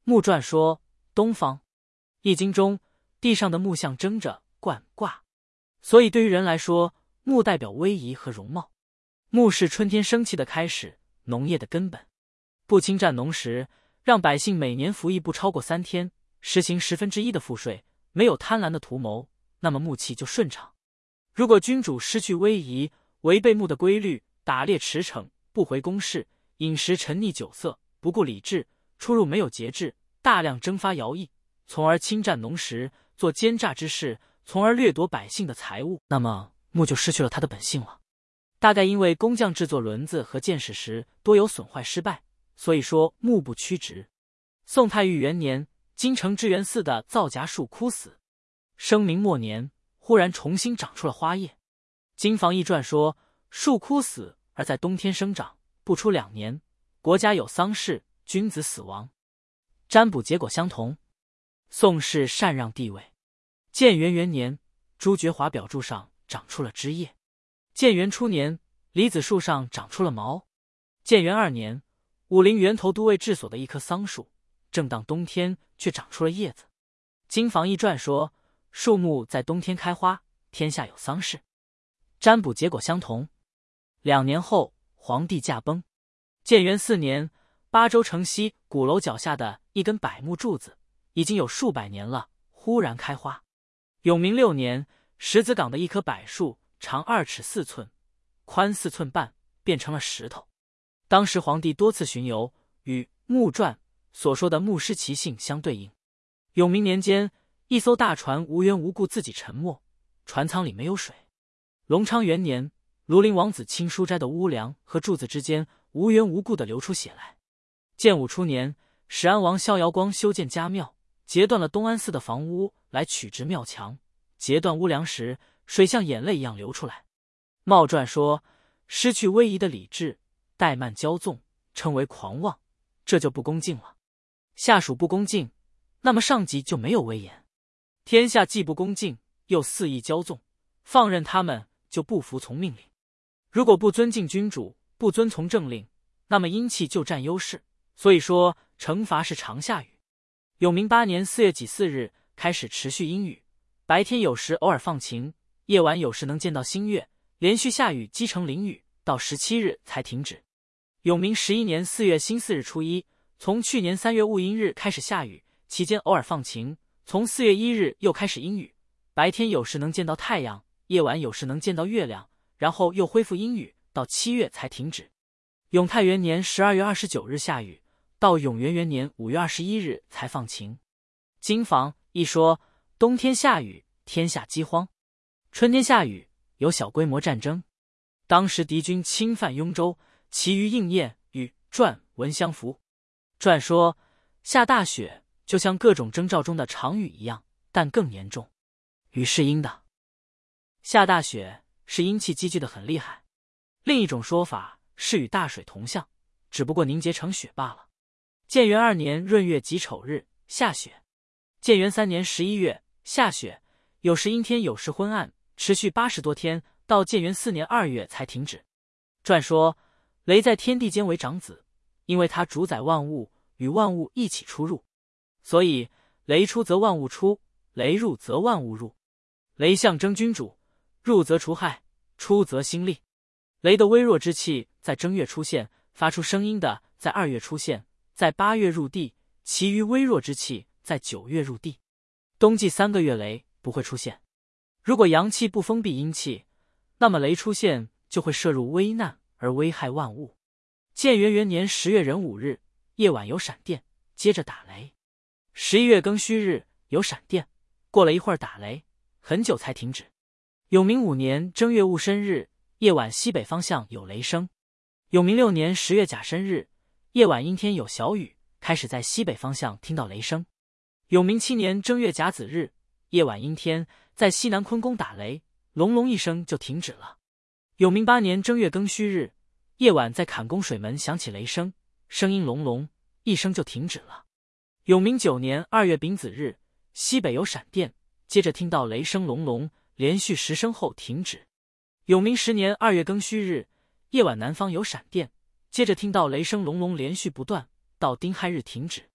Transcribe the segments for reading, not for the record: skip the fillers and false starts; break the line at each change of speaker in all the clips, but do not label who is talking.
木传说东方。易经中地上的木象征着冠卦，所以对于人来说，木代表威仪和容貌。木是春天生气的开始，农业的根本。不侵占农时，让百姓每年服役不超过3天，实行1/10的赋税，没有贪婪的图谋，那么木气就顺畅。如果君主失去威仪，违背木的规律，打猎驰骋，不回宫室，饮食沉溺酒色，不顾礼制，出入没有节制，大量征发徭役，从而侵占农时，做奸诈之事，从而掠夺百姓的财物，那么木就失去了它的本性了。大概因为工匠制作轮子和箭矢时多有损坏失败，所以说木不屈直。宋太裕元年，京城知源寺的皂荚树枯死，生明末年忽然重新长出了花叶。经房易传说，树枯死而在冬天生长，不出2年，国家有丧事，君子死亡，占卜结果相同。宋氏禅让地位。建元元年，朱觉华表柱上长出了枝叶。建元初年，李子树上长出了毛。建元2年，武陵源头都尉治所的一棵桑树，正当冬天却长出了叶子。经房易传说，树木在冬天开花，天下有丧事，占卜结果相同。2年后，皇帝驾崩。建元4年，巴州城西鼓楼脚下的一根柏木柱子，已经有数百年了，忽然开花。永明6年，石子岗的一棵柏树，长2尺4寸，宽4寸半，变成了石头。当时皇帝多次巡游，与木传所说的木失其性相对应。永明年间，一艘大船无缘无故自己沉没，船舱里没有水。隆昌元年，庐陵王子亲书斋的屋梁和柱子之间无缘无故地流出血来。建武初年，始安王萧遥光修建家庙，截断了东安寺的房屋来取直庙墙，截断屋梁时，水像眼泪一样流出来。茂传说，失去威仪的礼制，怠慢骄纵，称为狂妄，这就不恭敬了。下属不恭敬，那么上级就没有威严。天下既不恭敬，又肆意骄纵，放任他们就不服从命令。如果不尊敬君主，不遵从政令，那么阴气就占优势。所以说，惩罚是常下雨。永明8年4月己巳日开始持续阴雨，白天有时偶尔放晴，夜晚有时能见到星月，连续下雨积成淋雨，到17日才停止。永明11年4月辛巳日初一，从去年3月戊寅日开始下雨，期间偶尔放晴，从4月1日又开始阴雨，白天有时能见到太阳，夜晚有时能见到月亮，然后又恢复阴雨，到7月才停止。永泰元年12月29日下雨，到永元元年5月21日才放晴。经房一说，冬天下雨，天下饥荒；春天下雨，有小规模战争。当时敌军侵犯雍州，其余应验与传文相符。传说下大雪就像各种征兆中的常雨一样，但更严重。雨是阴的，下大雪是阴气积聚的很厉害。另一种说法是与大水同向，只不过凝结成雪罢了。建元2年闰月己丑日下雪。建元3年11月下雪，有时阴天，有时昏暗，持续80多天，到建元4年2月才停止。传说雷在天地间为长子，因为他主宰万物，与万物一起出入，所以雷出则万物出，雷入则万物入。雷象征君主，入则除害，出则兴利。雷的微弱之气在正月出现，发出声音的在2月出现，在8月入地，其余微弱之气在9月入地。冬季3个月雷不会出现。如果阳气不封闭阴气，那么雷出现就会摄入危难而危害万物。建元元年10月壬午日夜晚有闪电，接着打雷。11月庚戌日有闪电，过了一会儿打雷，很久才停止。永明5年正月戊申日夜晚西北方向有雷声。永明6年10月甲申日夜晚阴天有小雨，开始在西北方向听到雷声。永明7年正月甲子日夜晚阴天，在西南坤宫打雷，隆隆一声就停止了。永明8年正月庚戌日夜晚在坎宫水门响起雷声，声音隆隆一声就停止了。永明9年2月丙子日西北有闪电，接着听到雷声隆隆，连续10声后停止。永明10年2月庚戌日夜晚南方有闪电，接着听到雷声隆隆连续不断，到丁亥日停止。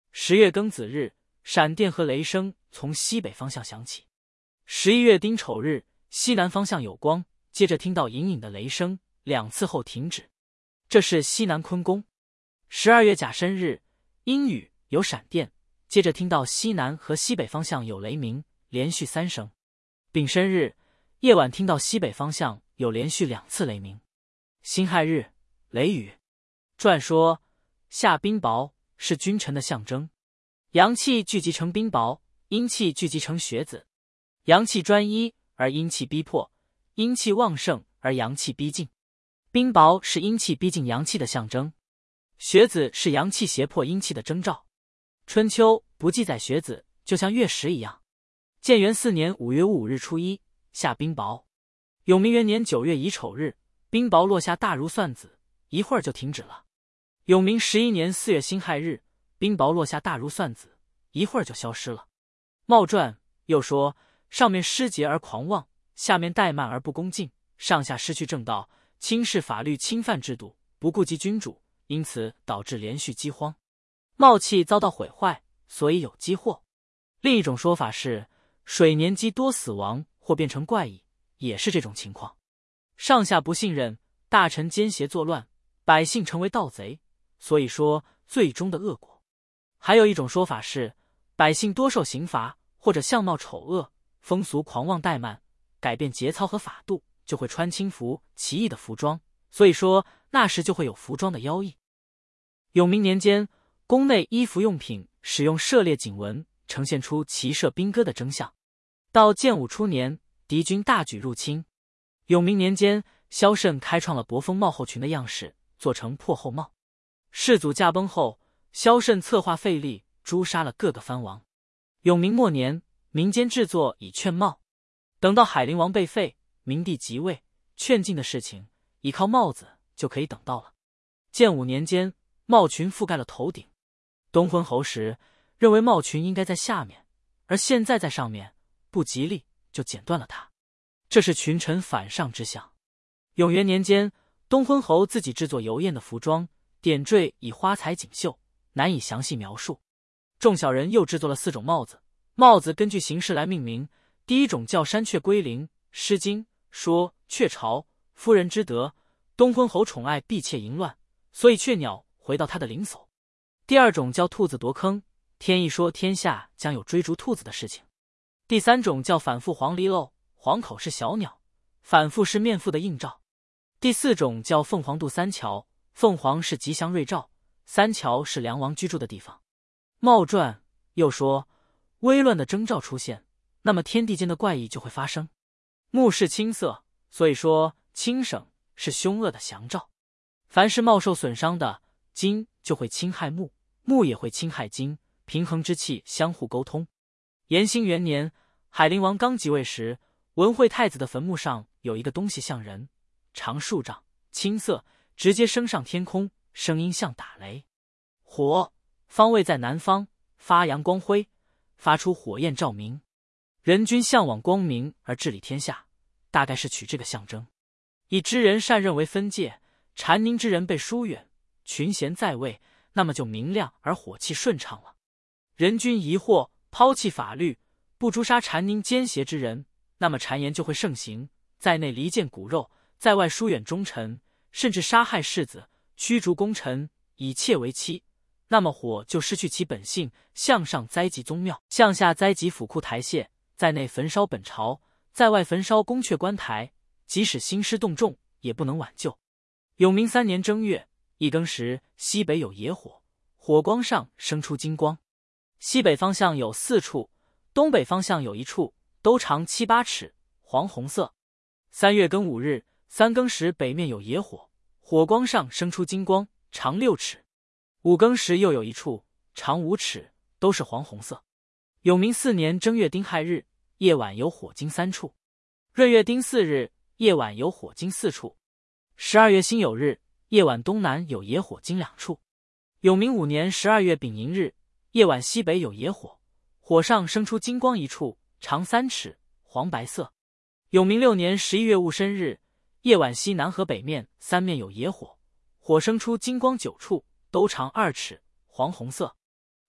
10月庚子日，闪电和雷声从西北方向响起。11月丁丑日，西南方向有光，接着听到隐隐的雷声，2次后停止。这是西南坤宫。12月甲申日，阴雨有闪电，接着听到西南和西北方向有雷鸣，连续3声。丙申日，夜晚听到西北方向有连续2次雷鸣。辛亥日，雷雨。传说下冰雹是君臣的象征，阳气聚集成冰雹，阴气聚集成雪子。阳气专一而阴气逼迫，阴气旺盛而阳气逼近。冰雹是阴气逼近阳气的象征，雪子是阳气胁迫阴气的征兆。春秋不记载雪子，就像月食一样。建元4年5月5日初一，下冰雹。永明元年9月乙丑日，冰雹落下大如蒜子，一会儿就停止了。永明11年4月辛亥日，冰雹落下大如蒜子，一会儿就消失了。茂传又说，上面失节而狂妄，下面怠慢而不恭敬，上下失去正道，轻视法律，侵犯制度，不顾及君主，因此导致连续饥荒，茂气遭到毁坏，所以有饥祸。另一种说法是，水年鸡多死亡或变成怪异，也是这种情况。上下不信任，大臣奸邪作乱，百姓成为盗贼，所以说最终的恶果。还有一种说法是，百姓多受刑罚，或者相貌丑恶，风俗狂妄怠慢，改变节操和法度，就会穿轻浮奇异的服装，所以说那时就会有服装的妖异。永明年间，宫内衣服用品使用射猎锦纹，呈现出骑射兵戈的征象。到建武初年，敌军大举入侵。永明年间，萧慎开创了薄风帽后裙的样式，做成破后帽。世祖驾崩后，萧慎策划废立，诛杀了各个藩王。永明末年，民间制作以劝帽。等到海陵王被废，明帝即位，劝进的事情依靠帽子就可以等到了。建武年间，帽裙覆盖了头顶。东昏侯时认为帽裙应该在下面，而现在在上面，不吉利，就剪断了它。这是群臣反上之象。永元年间，东昏侯自己制作游宴的服装，点缀以花彩锦绣，难以详细描述。众小人又制作了4种帽子，帽子根据形式来命名。第一种叫山雀归林，《诗经》说雀巢，夫人之德，东昏侯宠爱婢妾淫乱，所以雀鸟回到他的灵叟。第二种叫兔子夺坑，天意说天下将有追逐兔子的事情。第3种叫反复黄鹂漏，黄口是小鸟，反复是面腹的映照。第4种叫凤凰渡三桥，凤凰是吉祥瑞兆，三桥是梁王居住的地方。茂传又说，危乱的征兆出现，那么天地间的怪异就会发生。木是青色，所以说青省是凶恶的祥兆。凡是茂受损伤的，金就会侵害木，木也会侵害金，平衡之气相互沟通。延兴元年，海陵王刚即位时，文惠太子的坟墓上有一个东西像人，长数丈，青色，直接升上天空，声音像打雷。火方位在南方，发扬光辉，发出火焰照明。人君向往光明而治理天下，大概是取这个象征。以知人善任为分界，禅宁之人被疏远，群贤在位，那么就明亮而火气顺畅了。人君疑惑，抛弃法律，不诛杀禅宁奸邪之人，那么谗言就会盛行，在内离间骨肉，在外疏远忠臣，甚至杀害世子，驱逐功臣，以妾为妻，那么火就失去其本性，向上灾及宗庙，向下灾及府库台榭，在内焚烧本朝，在外焚烧宫阙官台，即使兴师动众，也不能挽救。永明3年正月，一更时，西北有野火，火光上生出金光。西北方向有4处，东北方向有1处，都长7、8尺，黄红色。3月庚午日，3更时北面有野火，火光上生出金光，长6尺。5更时又有1处，长5尺，都是黄红色。永明4年正月丁亥日，夜晚有火金3处。闰月丁巳日，夜晚有火金4处。12月辛酉日，夜晚东南有野火金2处。永明5年12月丙寅日，夜晚西北有野火，火上生出金光1处，长3尺，黄白色。永明6年11月戊申日，夜晚西南和北面3面有野火，火生出金光9处，都长2尺，黄红色。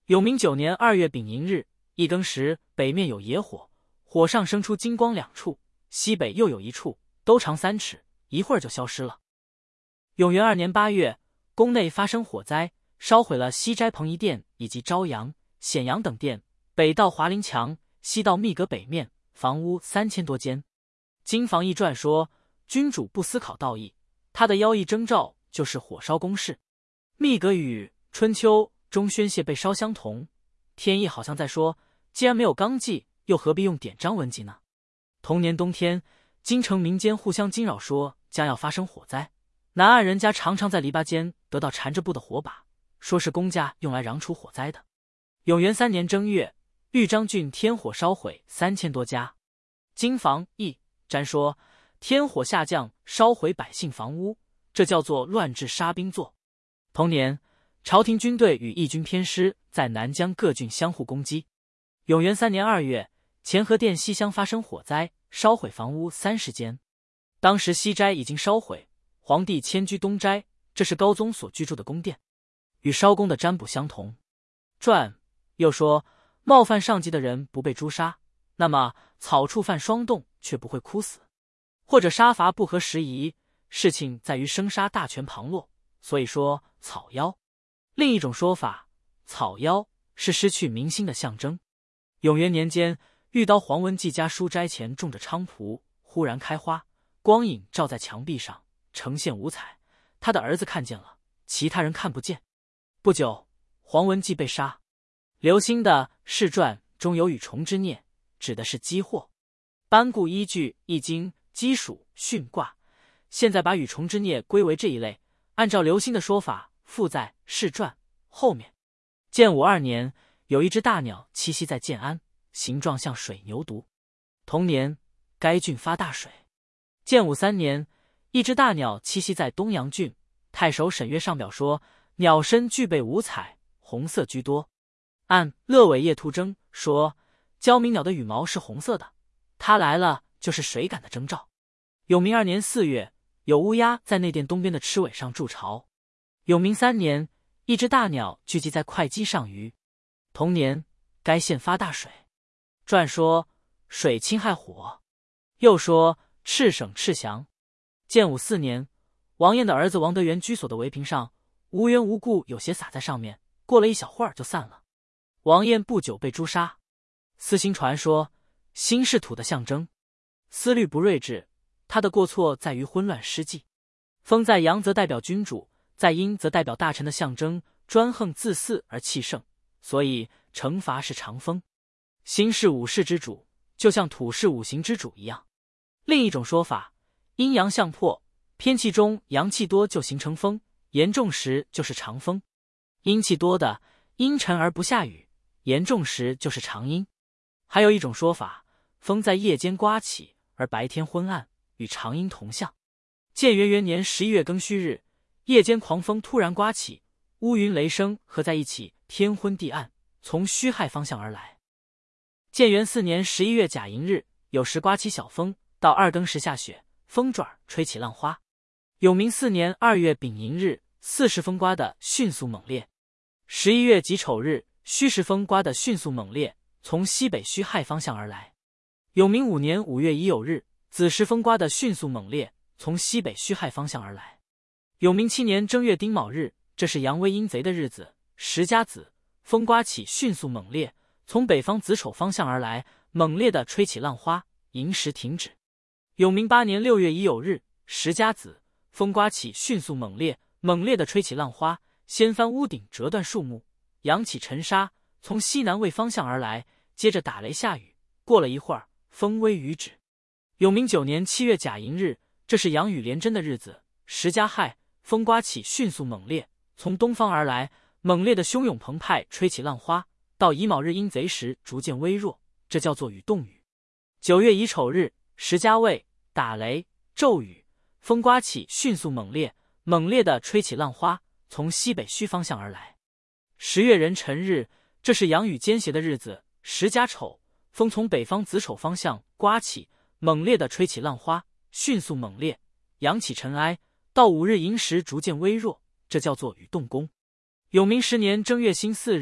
永明9年2月丙寅日，一更时，北面有野火，火上生出金光2处，西北又有1处，都长3尺，一会儿就消失了。永元2年8月，宫内发生火灾，烧毁了西斋彭仪殿以及朝阳、显阳等殿，北到华林墙，西到密阁北面，房屋3000多间。经房义传说，君主不思考道义，他的妖异征兆就是火烧宫室。密阁与春秋中宣泄被烧相同，天意好像在说，既然没有纲纪，又何必用典章文籍呢？同年冬天，京城民间互相惊扰，说将要发生火灾。南岸人家常常在篱笆间得到缠着布的火把，说是公家用来攘除火灾的。永元3年正月，豫章郡天火烧毁3000多家。经房义占说，天火下降，烧毁百姓房屋，这叫做乱治杀兵作。同年，朝廷军队与义军偏师在南疆各郡相互攻击。永元3年2月，乾和殿西厢发生火灾，烧毁房屋30间。当时西斋已经烧毁，皇帝迁居东斋，这是高宗所居住的宫殿，与烧宫的占卜相同。传又说，冒犯上级的人不被诛杀，那么草畜犯霜冻却不会枯死，或者杀伐不合时宜，事情在于生杀大权旁落，所以说草妖。另一种说法，草妖是失去民心的象征。永元年间，玉刀黄文纪家书斋前种着菖蒲，忽然开花，光影照在墙壁上，呈现五彩。他的儿子看见了，其他人看不见。不久，黄文纪被杀。刘歆的《世传》中有羽虫之孽，指的是积祸。班固依据《易经》基属巽卦，现在把羽虫之孽归为这一类，按照刘歆的说法，附在《世传》后面。建武2年，有一只大鸟栖息在建安，形状像水牛犊。同年，该郡发大水。建武3年，一只大鸟栖息在东阳郡，太守沈约上表说，鸟身具备五彩，红色居多。按乐尾叶兔征说，交鸣鸟的羽毛是红色的，它来了就是水感的征兆。永明2年4月，有乌鸦在内殿东边的螭尾上筑巢。永明3年，一只大鸟聚集在会稽上虞。同年，该县发大水。传说水侵害火，又说赤省赤降。建武4年，王晏的儿子王德元居所的围屏上，无缘无故有血洒在上面，过了一小会儿就散了。王晏不久被诛杀。司行传说，心是土的象征，思虑不睿智，他的过错在于昏乱失计。风在阳则代表君主，在阴则代表大臣的象征，专横自肆而气盛，所以惩罚是常风。心是五事之主，就像土是五行之主一样。另一种说法，阴阳相破，偏气中阳气多就形成风，严重时就是长风；阴气多的阴沉而不下雨，严重时就是长阴。还有一种说法，风在夜间刮起，而白天昏暗，与长阴同象。建元元年11月庚戌日，夜间狂风突然刮起，乌云雷声合在一起，天昏地暗，从戌亥方向而来。建元4年11月甲寅日，有时刮起小风，到2更时下雪，风转吹起浪花。永明4年2月丙寅日，40风刮得迅速猛烈。11月己丑日，戌时风刮得迅速猛烈，从西北戌亥方向而来。永明5年5月乙酉日，子时风刮得迅速猛烈，从西北戌亥方向而来。永明7年正月丁卯日，这是阳威阴贼的日子，时甲子，风刮起迅速猛烈，从北方子丑方向而来，猛烈地吹起浪花，寅时停止。永明8年6月乙酉日，时甲子，风刮起迅速猛烈，猛烈地吹起浪花，掀翻屋顶，折断树木，扬起尘沙，从西南魏方向而来，接着打雷下雨，过了一会儿，风微雨止。永明9年7月甲寅日，这是阳雨连针的日子，时甲亥，风刮起迅速猛烈，从东方而来，猛烈的汹涌澎湃，吹起浪花，到乙卯日阴贼时逐渐微弱，这叫做雨动雨。9月乙丑日，时甲未，打雷骤雨，风刮起迅速猛烈，猛烈的吹起浪花，从西北戌方向而来。10月壬辰日，这是阳雨兼斜的日子，时甲丑，风从北方子丑方向刮起，猛烈的吹起浪花，迅速猛烈，扬起尘埃，到5日寅时逐渐微弱，这叫做雨动宫。永明10年正月辛巳日，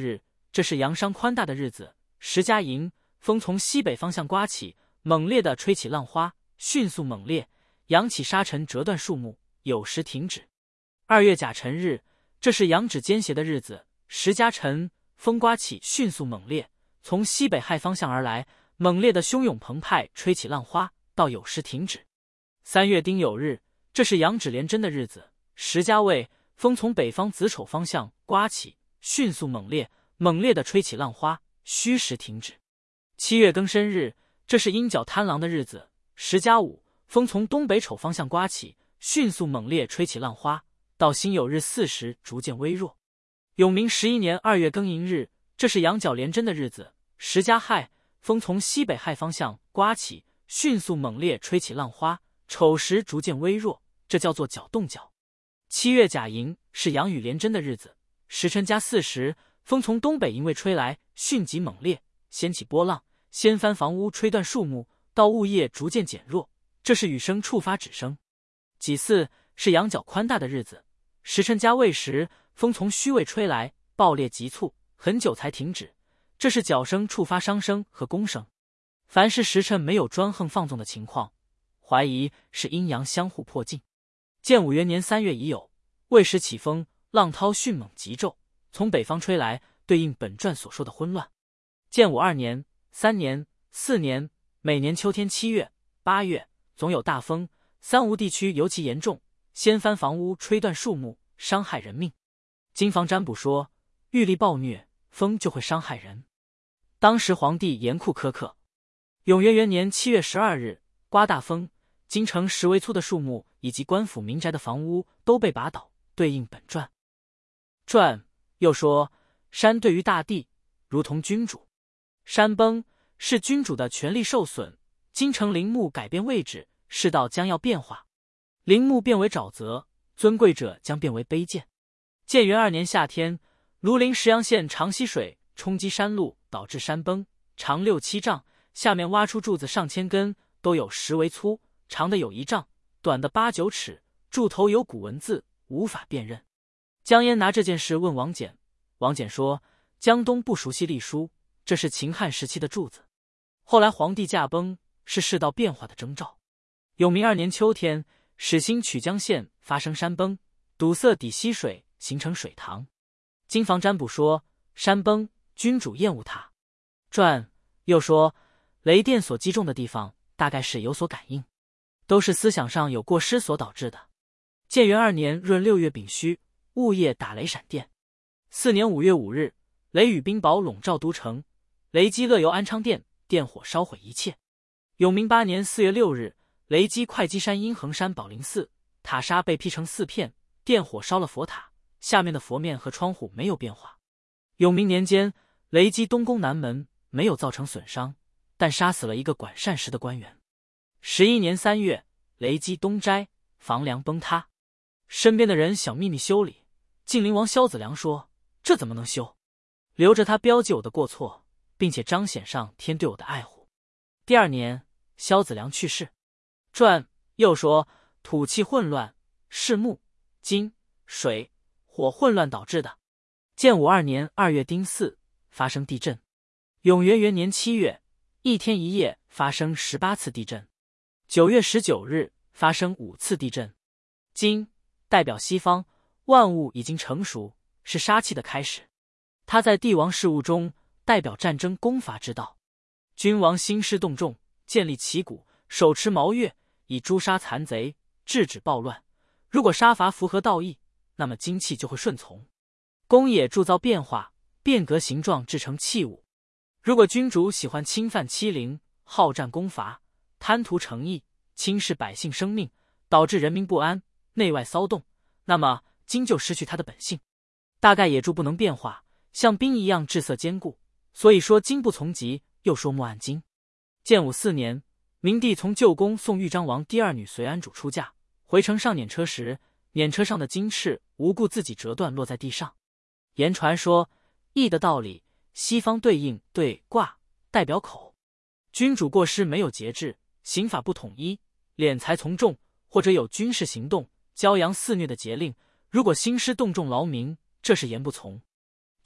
这是阳商宽大的日子。时甲寅，风从西北方向刮起，猛烈地吹起浪花，迅速猛烈，扬起沙尘，折断树木，有时停止。2月甲辰日，这是阳指尖斜的日子。时甲辰，风刮起，迅速猛烈，从西北亥方向而来，猛烈的汹涌澎湃，吹起浪花，到有时停止。3月丁酉日，这是阳指连针的日子。时甲未，风从北方子丑方向刮起，迅速猛烈，猛烈地吹起浪花，虚时停止。7月庚申日，这是阴角贪狼的日子。时甲午，风从东北丑方向刮起，迅速猛烈吹起浪花，到辛酉日巳时逐渐微弱。永明11年2月庚寅日，这是阳角连针的日子。时甲亥，风从西北亥方向刮起，迅速猛烈吹起浪花，丑时逐渐微弱，这叫做角动角。7月甲寅，是阳雨连针的日子。时辰加巳时，风从东北营卫吹来，迅疾猛烈，掀起波浪，掀翻房屋，吹断树木，到雾夜逐渐减弱，这是雨声触发止声。己巳，是阳角宽大的日子。时辰加未时，风从虚位吹来，爆裂急促，很久才停止，这是角声触发商声和弓声。凡是时辰没有专横放纵的情况，怀疑是阴阳相互迫近。建武元年3月乙酉，未时起风，浪涛迅猛急骤，从北方吹来，对应本传所说的混乱。建武2年、3年、4年，每年秋天7月、8月总有大风，三吴地区尤其严重，掀翻房屋，吹断树木，伤害人命。经房占卜说，遇力暴虐，风就会伤害人。当时皇帝严酷苛刻。永元元年7月12日，刮大风，京城10围粗的树木以及官府民宅的房屋都被拔倒，对应本传。传又说，山对于大地如同君主，山崩是君主的权力受损，京城陵墓改变位置，世道将要变化，陵墓变为沼泽，尊贵者将变为卑贱。建元2年夏天，庐陵石阳县长溪水冲击山路，导致山崩，长6-7丈，下面挖出柱子上千根，都有10围粗，长的有1丈，短的8-9尺，柱头有古文字，无法辨认。江淹拿这件事问王翦，王翦说，江东不熟悉隶书，这是秦汉时期的柱子。后来皇帝驾崩，是世道变化的征兆。永明2年秋天，始兴曲江县发生山崩，堵塞底溪水，形成水塘。经房占卜说，山崩，君主厌恶它。传又说，雷电所击中的地方，大概是有所感应，都是思想上有过失所导致的。建元2年闰6月丙戌，雾夜打雷闪电。4年5月5日，雷雨冰雹笼罩都城，雷击乐游安昌殿，电火烧毁一切。永明8年4月6日，雷击会稽山阴衡山宝林寺，塔刹被劈成4片，电火烧了佛塔，下面的佛面和窗户没有变化。永明年间，雷击东宫南门，没有造成损伤，但杀死了一个管膳食的官员。11年3月，雷击东斋，房梁崩塌，身边的人想秘密修理，晋灵王萧子良说，这怎么能修？留着他标记我的过错，并且彰显上天对我的爱护。第2年，萧子良去世。传又说，土气混乱，是木、金、水、火混乱导致的。建武2年2月丁巳，发生地震。永元元年7月，一天一夜发生18次地震。9月19日，发生5次地震。金代表西方，万物已经成熟，是杀气的开始。它在帝王事务中代表战争攻伐之道。君王兴师动众，建立旗鼓，手持毛钺，以诛杀残贼，制止暴乱。如果杀伐符合道义，那么精气就会顺从。公也铸造变化，变革形状，制成器物。如果君主喜欢侵犯欺凌，好战攻伐，贪图诚意，轻视百姓生命，导致人民不安，内外骚动，那么金就失去它的本性，大概野猪不能变化，像冰一样质色坚固，所以说金不从吉，又说木按金。建武4年，明帝从旧宫送豫章王第2女隋安主出嫁，回城上辇车时，辇车上的金翅无故自己折断落在地上。言传说，义的道理，西方对应对卦，代表口。君主过失没有节制，刑法不统一，敛财从众，或者有军事行动，骄阳肆虐的节令，如果兴师动众劳民，这是言不从。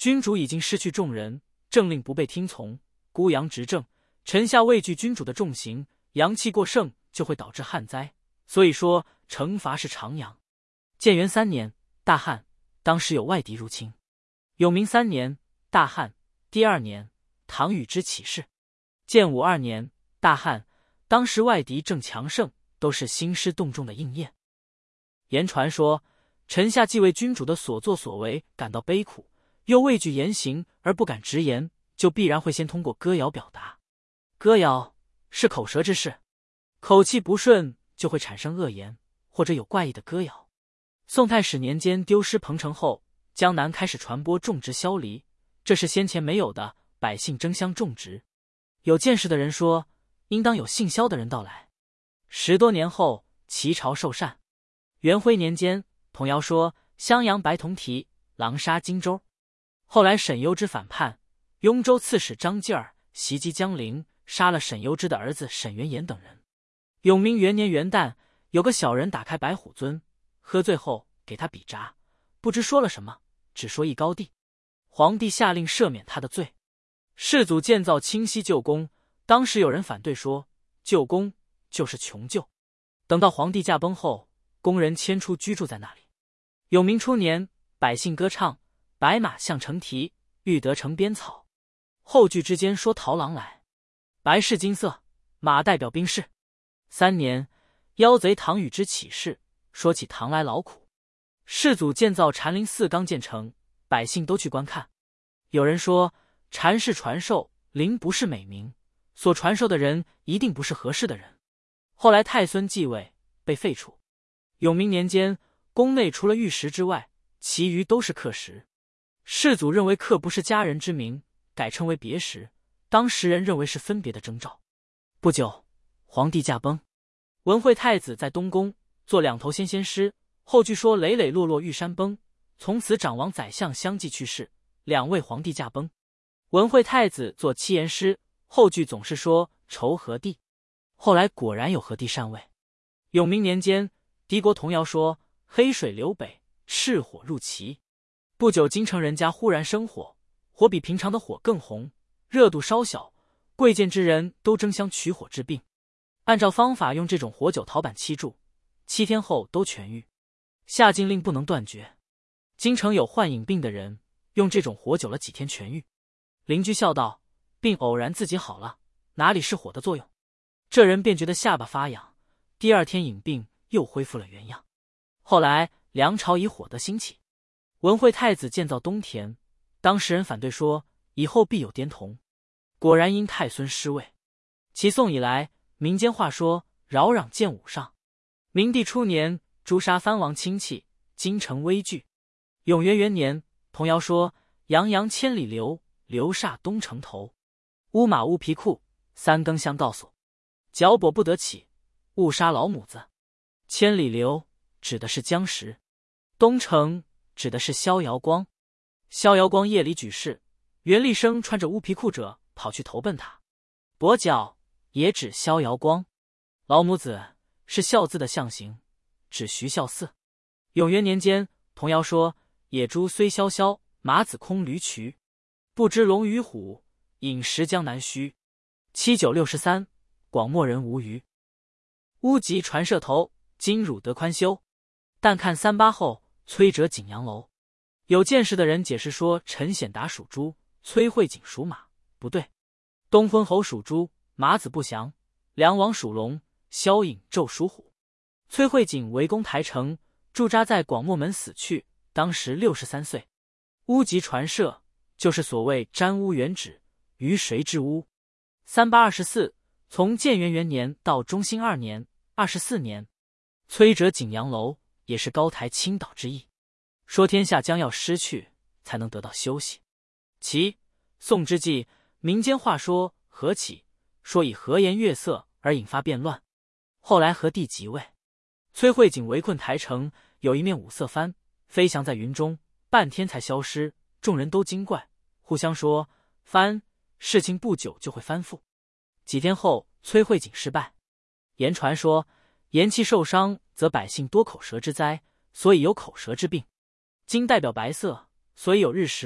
君主已经失去众人，政令不被听从，孤阳执政，臣下畏惧君主的重刑，阳气过盛就会导致旱灾，所以说惩罚是常阳。建元3年，大旱，当时有外敌入侵。永明3年，大旱，第2年，唐禹之起事。建武2年，大旱，当时外敌正强盛，都是兴师动众的应验。言传说，臣下既为君主的所作所为感到悲苦，又畏惧严刑而不敢直言，就必然会先通过歌谣表达。歌谣是口舌之事，口气不顺就会产生恶言，或者有怪异的歌谣。宋太史年间丢失彭城后，江南开始传播种植萧梨，这是先前没有的，百姓争相种植。有见识的人说，应当有姓萧的人到来。10多年后，齐朝受禅。元徽年间，童谣说襄阳白铜蹄，狼杀荆州。后来沈攸之反叛，雍州刺史张继儿袭击江陵，杀了沈攸之的儿子沈元言等人。永明元年元旦，有个小人打开白虎尊，喝醉后给他比札，不知说了什么，只说一高地。皇帝下令赦免他的罪。世祖建造清溪旧宫，当时有人反对说，旧宫就是穷旧。等到皇帝驾崩后，宫人迁出居住在那里。永明初年，百姓歌唱，白马象成蹄，欲得城边草。后句之间说桃郎来，白是金色，马代表兵士。3年，妖贼唐禹之起事，说起唐来劳苦。世祖建造禅林寺刚建成，百姓都去观看。有人说，禅是传授，林不是美名，所传授的人一定不是合适的人。后来太孙继位，被废除。永明年间，宫内除了玉石之外，其余都是刻石。世祖认为刻不是家人之名，改称为别石，当时人认为是分别的征兆。不久，皇帝驾崩，文惠太子在东宫做2头仙仙师，后据说磊磊落落玉山崩，从此长王宰相相继去世，2位皇帝驾崩。文惠太子做七言师，后据总是说仇和帝，后来果然有和帝禅位。永明年间，敌国童谣说黑水流北，赤火入齐。不久，京城人家忽然生火，火比平常的火更红，热度稍小，贵贱之人都争相取火治病。按照方法用这种火酒陶板漆住，7天后都痊愈。下禁令不能断绝。京城有患隐病的人，用这种火酒了几天痊愈。邻居笑道，病偶然自己好了，哪里是火的作用？这人便觉得下巴发痒，第2天隐病又恢复了原样。后来梁朝以火的兴起，文惠太子建造东田，当时人反对说，以后必有颠童。果然因太孙失位。齐宋以来，民间话说扰攘建武上。明帝初年，诛杀藩王亲戚，京城危惧。永元元年，童谣说洋洋千里流，流煞东城头。乌马乌皮裤，3更相告诉，脚跛不得起，误杀老母子。千里流指的是江石，东城指的是萧遥光。萧遥光夜里举事，袁立生穿着乌皮裤者跑去投奔他。跛脚也指萧遥光。老母子是孝字的象形，指徐孝嗣。永元年间，童谣说野猪虽萧萧，马子空驴渠。不知龙与虎，饮食江南虚。7963，广漠人无虞。乌吉传射头，今汝得宽修。但看38后，崔哲景阳楼。有见识的人解释说，陈显达属猪，崔慧景属马，不对。东昏侯属猪，马子不祥；梁王属龙，萧颖胄属虎。崔慧景围攻台城，驻扎在广漠门死去，当时63岁。乌吉传射，就是所谓沾污原旨，于谁治污。3824，从建元元年到中兴2年，24年。崔哲景阳楼也是高台倾倒之意，说天下将要失去，才能得到休息。其宋之际，民间话说何起，说以和颜悦色而引发变乱。后来和帝即位，崔慧景围困台城，有一面五色幡飞翔在云中，半天才消失，众人都惊怪，互相说幡事情不久就会翻覆。几天后，崔慧景失败。言传说言气受伤，则百姓多口舌之灾，所以有口舌之病。金代表白色，所以有日食、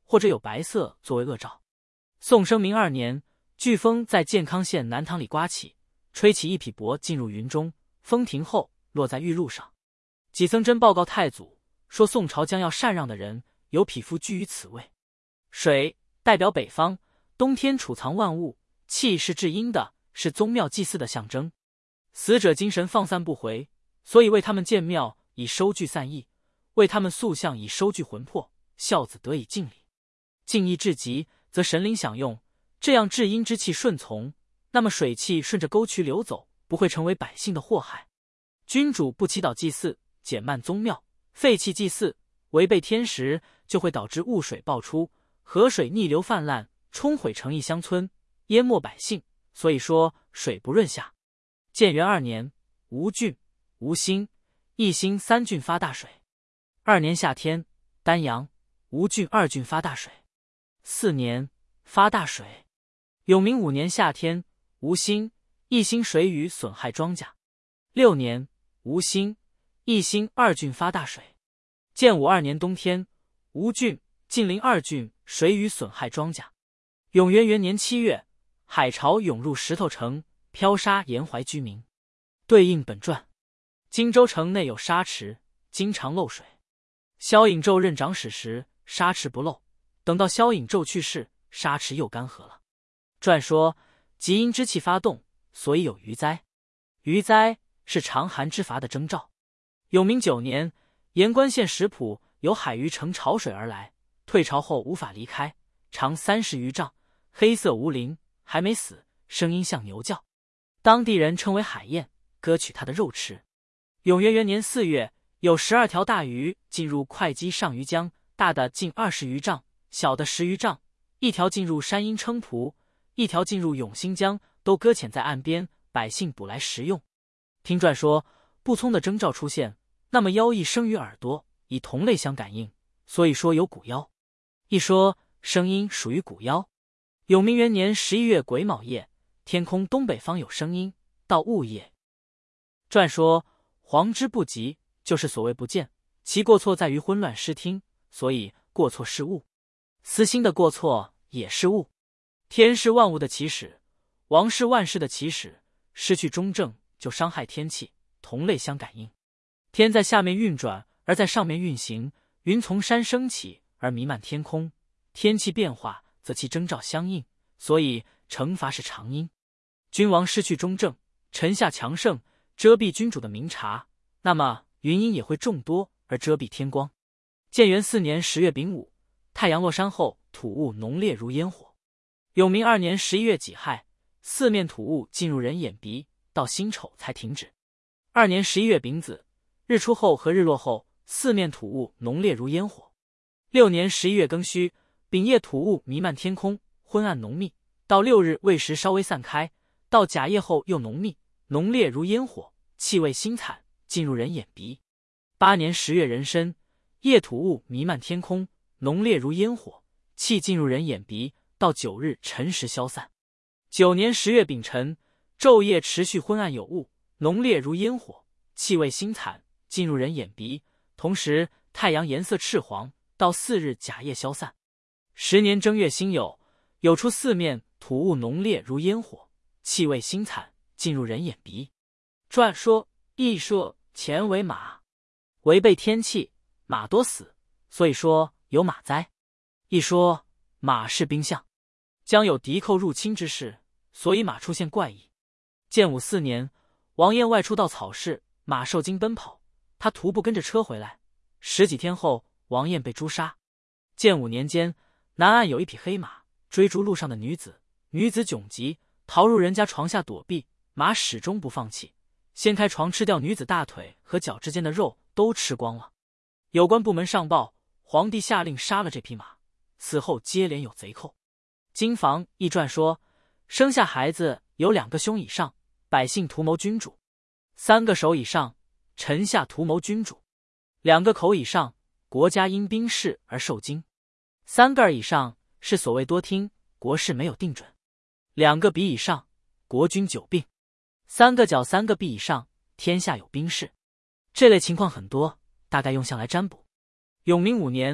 或者有白色作为恶兆。宋生明2年，飓风在建康县南塘里刮起，吹起一匹帛进入云中，风停后落在玉路上。纪僧真报告太祖，说宋朝将要禅让的人有匹夫居于此位。水代表北方，冬天储藏万物，气是至阴的，是宗庙祭祀的象征。死者精神放散不回，所以为他们建庙以收聚散逸，为他们塑像以收聚魂魄，孝子得以敬礼。敬意至极，则神灵享用，这样至阴之气顺从，那么水气顺着沟渠流走，不会成为百姓的祸害。君主不祈祷祭祀，减慢宗庙，废弃祭祀，违背天时，就会导致雾水爆出，河水逆流泛滥，冲毁城邑乡村，淹没百姓。所以说水不润下。建元2年，吴郡、吴兴、义兴3郡发大水。2年夏天，丹阳、吴郡2郡发大水。4年，发大水。永明5年夏天，吴兴、义兴水雨损害庄稼。6年，吴兴、义兴2郡发大水。建武2年冬天，吴郡、晋陵2郡水雨损害庄稼。永元元年7月，海潮涌入石头城，漂沙沿淮居民。对应本传，荆州城内有沙池，经常漏水。萧颖胄任长史时，沙池不漏，等到萧颖胄去世，沙池又干涸了。传说极阴之气发动，所以有余灾。余灾是长寒之罚的征兆。永明9年，盐官县石浦有海鱼乘潮水而来，退潮后无法离开，长30余丈，黑色无鳞，还没死，声音像牛叫。当地人称为海燕，割取它的肉吃。永元元年4月，有12条大鱼进入会稽上虞江，大的近20余丈，小的10余丈，一条进入山阴称蒲，一条进入永兴江，都搁浅在岸边，百姓捕来食用。听传说，不聪的征兆出现，那么妖异生于耳朵，以同类相感应，所以说有蛊妖。一说声音属于蛊妖。永明元年11月癸卯夜，天空东北方有声音，到雾夜。传说黄之不及，就是所谓不见，其过错在于昏乱失听，所以过错是物。私心的过错也是物。天是万物的起始，王是万事的起始，失去中正就伤害天气，同类相感应。天在下面运转，而在上面运行，云从山升起而弥漫天空，天气变化则其征兆相应，所以惩罚是常因。君王失去中正，臣下强盛，遮蔽君主的明察，那么云阴也会众多而遮蔽天光。建元4年10月丙午，太阳落山后，土雾浓烈如烟火。永明2年11月己亥，四面土雾进入人眼鼻，到辛丑才停止。2年11月丙子，日出后和日落后，四面土雾浓烈如烟火。6年11月庚戌，丙夜土雾弥漫天空，昏暗浓密，到6日未时稍微散开，到甲夜后又浓密，浓烈如烟火，气味腥惨，进入人眼鼻。8年10月壬申，夜土雾弥漫天空，浓烈如烟火，气进入人眼鼻，到9日辰时消散。9年10月丙辰，昼夜持续昏暗有雾，浓烈如烟火，气味腥惨，进入人眼鼻，同时太阳颜色赤黄，到4日甲夜消散。10年正月辛酉，有出四面土雾浓烈如烟火，气味腥惨，进入人眼鼻。传说一说前为马，违背天气，马多死，所以说有马灾。一说马是兵象，将有敌寇入侵之事，所以马出现怪异。建武4年，王晏外出到草市，马受惊奔跑，他徒步跟着车回来，10几天后，王晏被诛杀。建武年间，南岸有一匹黑马追逐路上的女子，女子窘急，逃入人家床下躲避，马始终不放弃，掀开床吃掉女子大腿和脚之间的肉，都吃光了。有关部门上报，皇帝下令杀了这匹马，此后接连有贼寇。经房一传说，生下孩子有2个胸以上，百姓图谋君主；3个手以上，臣下图谋君主；2个口以上，国家因兵事而受惊；3个耳以上，是所谓多听，国事没有定准；2个鼻以上，国君久病；3个脚3个臂以上，天下有兵事。这类情况很多，大概用象来占卜。永明5年，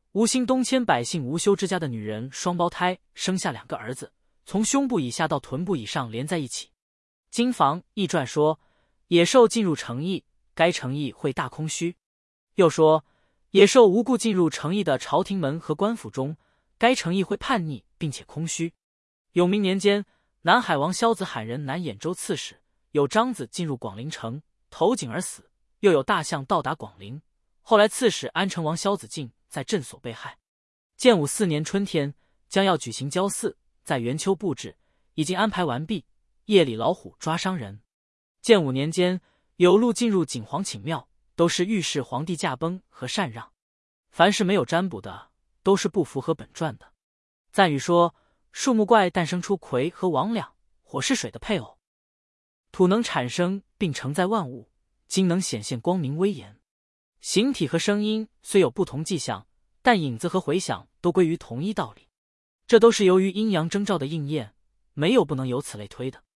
吴兴东迁百姓吴修之家的女人双胞胎生下2个儿子，从胸部以下到臀部以上连在一起。经房易传说，野兽进入城邑，该城邑会大空虚。又说，野兽无故进入城邑的朝廷门和官府中，该城邑会叛逆并且空虚。永明年间，南海王萧子喊人南兖州刺史，有獐子进入广陵城，投井而死；又有大象到达广陵。后来刺史安成王萧子敬在镇所被害。建武4年春天，将要举行郊祀，在元丘布置，已经安排完毕。夜里老虎抓伤人。建武年间，有路进入景皇寝庙，都是预示皇帝驾崩和禅让。凡是没有占卜的，都是不符合本传的。赞语说，树木怪诞生出葵和魍魉、火是水的配偶，土能产生并承载万物，金能显现光明威严。形体和声音虽有不同迹象，但影子和回响都归于同一道理。这都是由于阴阳征兆的应验，没有不能由此类推的。